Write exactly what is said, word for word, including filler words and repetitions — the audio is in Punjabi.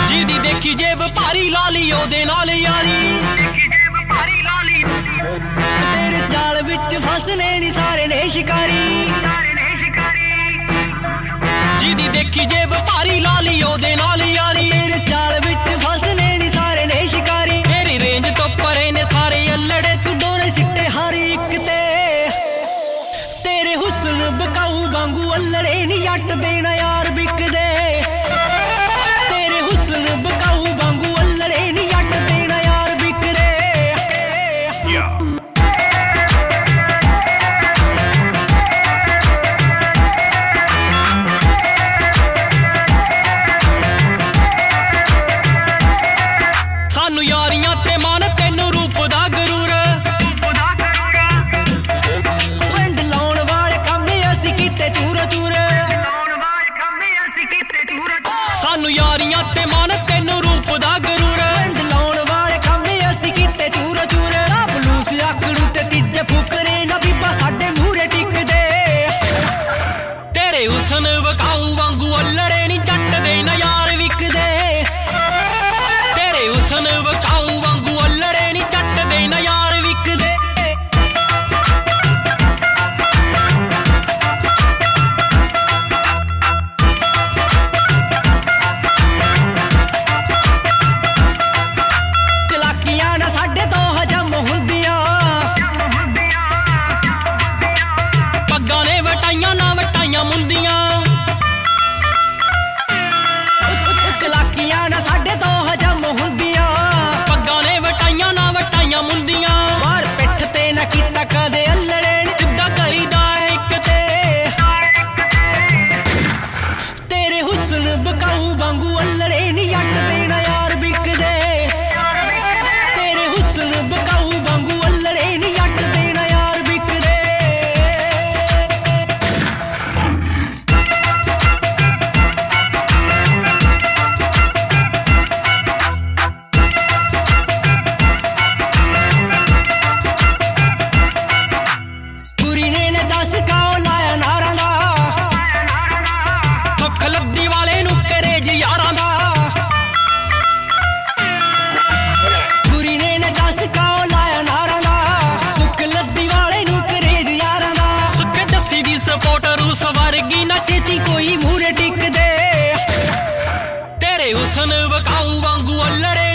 ਜਿਹਦੀ ਦੇਖੀ ਜੇਬ ਭਾਰੀ ਲਾ ਲਈ ਉਹਦੇ ਨਾਲ ਯਾਰੀ, ਤੇਰੇ ਜਾਲ ਵਿੱਚ ਫਸਨੇ ਨੀ ਸਾਰੇ ਨੇ ਸ਼ਿਕਾਰੀ, ਜਿਹਦੀ ਦੇਖੀ ਜੇਬ ਭਾਰੀ ਲਾ ਲਈ ਉਹਦੇ ਨਾਲ ਯਾਰੀ, ਤੇਰੇ ਜਾਲ ਵਿੱਚ ਫਸਨੇ ਨੀ ਸਾਰੇ ਨੇ ਸ਼ਿਕਾਰੀ, ਤੇਰੀ ਰੇਂਜ ਤੋਂ ਪਰੇ ਨੇ ਸਾਰੇ ਅਲੜੇ, ਤੂੰ ਡੋਰੇ ਸਿੱਟੇ ਹਰ ਇੱਕ ਤੇ, ਤੇਰੇ ਹੁਸਨ ਬਕਾਊ ਵਾਂਗੂ ਅਲੜੇ ਨੀ ਜੱਟ ਦੇ ਨਾ ਯਾਰ ਵਿਕਦੇ, ਤੇਰੇ ਹੁਸਨ ਬਕਾਊ ਵਾਂਗੂ ਅਲੜੇ ਨੀ ਜੱਟ ਦੇ ਨਾ ਯਾਰ ਵਿਕਦੇ। ਸਾਨੂੰ ਯਾਰੀਆਂ ਤੇ ਮਾਨ ਤੈਨੂੰ ਰੂਪ ਦਾ ਗਰੂਰ, ਵੰਡ ਲਾਉਣ ਵਾਲੇ ਕੰਮ ਅਸੀਂ ਕੀਤੇ ਚੂਰ ਚੂਰ, ਸਾਨੂੰ ਯਾਰੀਆਂ ਤੇ ਮਾਨ ਤੈਨੂੰ ਰੂਪ ਦਾ ਗਰੂਰ, ਵੰਡ ਲਾਉਣ ਵਾਲੇ ਕੰਮ ਅਸੀਂ ਕੀਤੇ ਚੂਰ ਚੂਰ, ਬਲੂਸ ਆਕੜੂ ਤੇ ਤੀਜੇ ਫੁਕਰੇ ਨਾ ਬੀਬਾ ਸਾਡੇ ਮੂਹਰੇ ਟਿਕਦੇ, ਤੇਰੇ ਹੁਸਨ ਵਕਾਊ ਵਾਂਗੂ ਅਲੜੇ ਨੀ ਜੱਟ ਦੇ ਨਾ ਯਾਰ ਵਿਕਦੇ, ਤੇਰੇ ਹੁਸਨ ਵਕਾਊ ਵਾਂਗੂ ਅਲੜੇ ਨੀ ਜੱਟ ਦੇ ਨਾ ਯਾਰ ਵਿਕਦੇ। ਚਲਾਕੀਆਂ ਨਾ ਸਾਡੇ ਤੋਂ ਹਜਮ ਹੁੰਦੀਆਂ, ਪੱਗਾਂ ਨੇ ਵਟਾਈਆਂ ਨਾ ਵਟਾਈਆਂ ਮੁੰਦੀਆਂ, ਚਲਾਕੀਆਂ ਨਾ ਸਾਡੇ ਤੋਂ ਹਜਮ ਹੁੰਦੀਆਂ, ਪੱਗਾਂ ਨੇ ਵਟਾਈਆਂ ਨਾ ਵਟਾਈਆਂ ਮੁੰਦੀਆਂ, ਮਾਰ ਪਿੱਠ ਤੇ ਨਾ ਕੀਤਾ ਕਦੇ ਅਲੜੇ ਨੀ, ਜਿੱਦਾਂ ਕਰੀਦਾ ਇੱਕ ਤੇ, ਤੇਰੇ ਹੁਸਨ ਬਕਾਊ ਵਾਂਗੂ ਅਲੜੇ ਨੀ ਜੱਟ ਦੇ ਨਾ ਯਾਰ ਵਿਕਦੇ, ਤੇਰੇ ਹੁਸਨ ਬਕਾਊ ਵਾਂਗੂ ਅਲੜੇ ਨੀ ਜੱਟ ਦੇ ਨਾ ਯਾਰ ਵਿਕਦੇ। ਗੁਰੀ ਨੇ ਨੇ ਦਸ ਕਾਓ ਲਾਇਆ ਨਾਰਾਂ ਦਾ, ਸੁੱਖ ਲੱਦੀ ਵਾਲੇ ਨੂੰ ਕਰੇਜ ਯਾਰਾਂ ਦਾ, ਗੁਰੀ ਨੇ ਨੇ ਦਸ ਕਾਓ ਲਾਇਆ ਨਾਰਾਂ ਦਾ, ਸੁੱਖ ਲੱਦੀ ਵਾਲੇ ਨੂੰ ਕਰੇਜ ਯਾਰਾਂ ਦਾ, ਸੁੱਖ ਜੱਸੀ ਦੀ ਸਪੋਰਟ ਰੂਸ ਵਰਗੀ ਨਾ, ਛੇਤੀ ਕੋਈ ਮੂਹਰੇ ਟਿਕਦੇ, ਤੇਰੇ ਹੁਸਨ ਵਕਾਊ ਵਾਂਗੂ ਅਲੜੇ